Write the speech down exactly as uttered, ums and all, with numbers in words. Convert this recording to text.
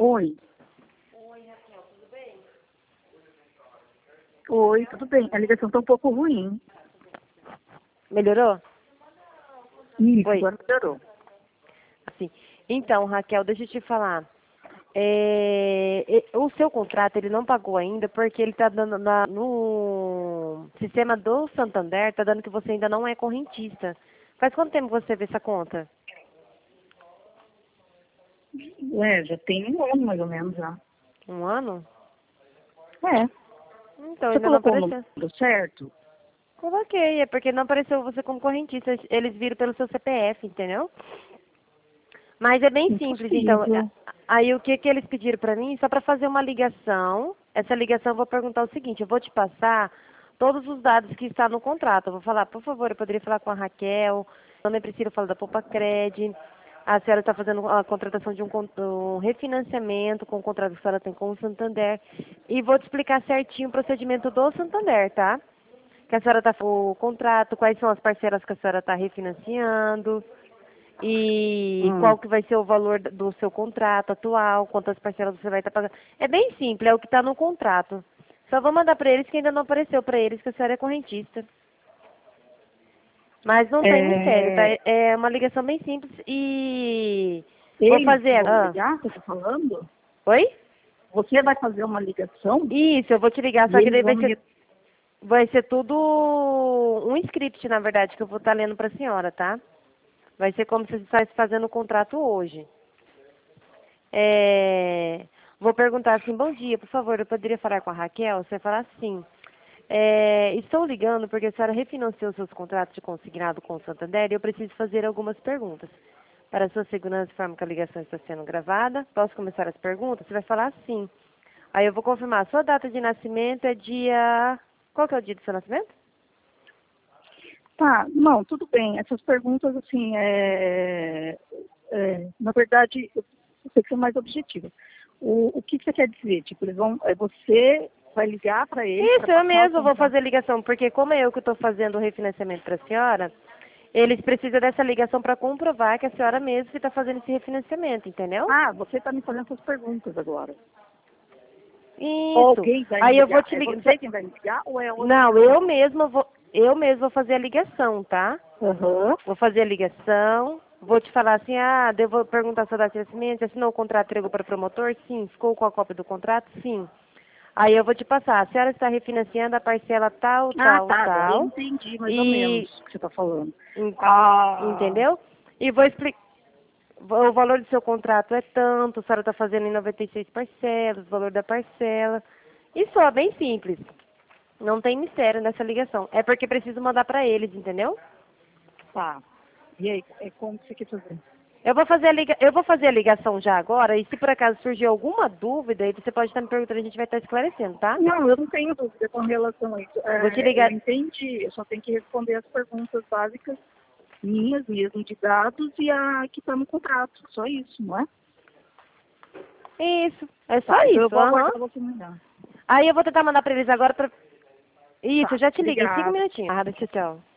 Oi. Oi, tudo bem? A ligação tá um pouco ruim. Melhorou? Isso, Oi. agora melhorou. Assim. Então, Raquel, deixa eu te falar. É, e- o seu contrato ele não pagou ainda porque ele está dando na- no sistema do Santander, está dando que você ainda não é correntista. Faz quanto tempo você vê essa conta? É, já tem um ano mais ou menos já. Um ano? É. Então, Você ainda não colocou o apareceu. número certo? Coloquei, é porque não apareceu você como correntista. Eles viram pelo seu C P F, entendeu? Mas é bem simples, então. Impossível. Aí o que que eles pediram para mim? Só para fazer uma ligação. Essa ligação eu vou perguntar o seguinte, eu vou te passar todos os dados que estão no contrato. Eu vou falar, por favor, eu poderia falar com a Raquel, também preciso falar da Poupa Cred. A senhora está fazendo a contratação de um, con- um refinanciamento com o contrato que a senhora tem com o Santander. E vou te explicar certinho o procedimento do Santander, tá? Que a senhora está o contrato, quais são as parcelas que a senhora está refinanciando e Hum. qual que vai ser o valor do seu contrato atual, quantas parcelas você vai estar pagando. É bem simples, é o que está no contrato. Só vou mandar para eles que ainda não apareceu para eles que a senhora é correntista. Mas não tem mistério, tá? É, É uma ligação bem simples e vou eles que fazer. vão Ah, ligar, você está falando? oi? Você vai fazer uma ligação Isso, eu vou te ligar, e só que eles daí vão vai me... ser, vai ser tudo um script, na verdade, que eu vou estar lendo para a senhora, tá? Vai ser como se você estivesse fazendo o contrato hoje. É, vou perguntar assim, bom dia, por favor, eu poderia falar com a Raquel? Você vai falar sim. É, estou ligando porque a senhora refinanciou seus contratos de consignado com o Santander e eu preciso fazer algumas perguntas. Para a sua segurança, informo que a ligação está sendo gravada. Posso começar as perguntas? Você vai falar sim. Aí eu vou confirmar. Sua data de nascimento é dia... Qual que é o dia do seu nascimento? Tá, não, tudo bem. Essas perguntas, assim, é, é, na verdade, eu sei que são mais objetivas. O, o que, que você quer dizer? Tipo, eles vão, é, você vai ligar para eles para Isso, eu passar o mesmo vou contrato. fazer ligação, porque como é eu que estou fazendo o refinanciamento para a senhora, eles precisam dessa ligação para comprovar que a senhora mesmo que está fazendo esse refinanciamento, entendeu? Ah, você está me fazendo essas perguntas agora. Ou Isso. alguém vai me Aí eu vou ligar? te É ligar. você quem vai me ligar ou é outra Não, eu pessoa? mesma vou, eu mesma vou fazer a ligação, tá? Aham. Vou fazer a ligação, vou te falar assim, ah, devo perguntar se a data de nascimento, assinou o contrato, entregou para o promotor? Sim. Ficou com a cópia do contrato? Sim. Aí eu vou te passar, a senhora está refinanciando a parcela tal, Ah, tal, tá, agora eu tal, entendi mais ou menos e, o que você está falando. en- Ah, entendeu? E vou explicar, o valor do seu contrato é tanto, a senhora está fazendo em noventa e seis parcelas, o valor da parcela, e só, bem simples. Não tem mistério nessa ligação. É porque preciso mandar para eles, entendeu? tá. E aí, é como que você quer fazer? Eu vou fazer a liga... eu vou fazer a ligação já agora e se por acaso surgir alguma dúvida, aí você pode estar me perguntando, a gente vai estar esclarecendo, tá? Não, eu não tenho dúvida com relação a isso. Vou te É, eu ligar. entendi, eu só tenho que responder as perguntas básicas minhas mesmo de dados e a que está no contrato. Só isso, não é? Isso, é só Tá, então eu isso, vou aham. aguardar você me ligar. Aí eu vou tentar mandar para eles agora pra... Isso, eu Tá, já te ligo em cinco obrigada. minutinhos. Ah, tchau, tchau.